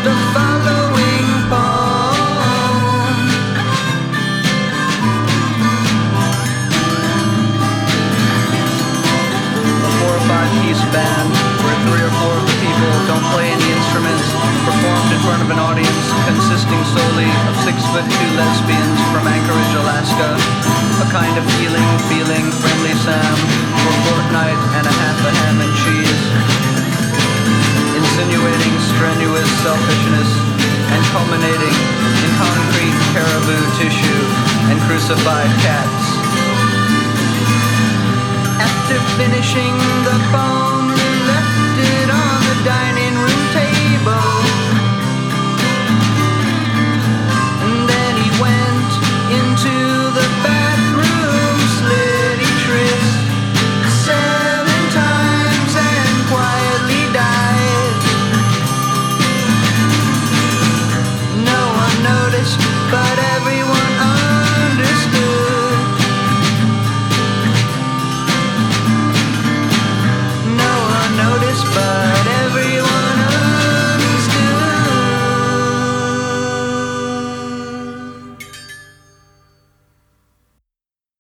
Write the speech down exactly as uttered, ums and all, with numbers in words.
the following poem. A four or five piece band where three or four of the people don't play any instruments, performed in front of an audience consisting solely of six foot two lesbians from Anchorage, Alaska. A kind of healing, feeling, friendly Sam for a fortnight and a half of ham and cheese. Insinuating strenuous selfishness and culminating in concrete caribou tissue and crucified cats. After finishing the poem,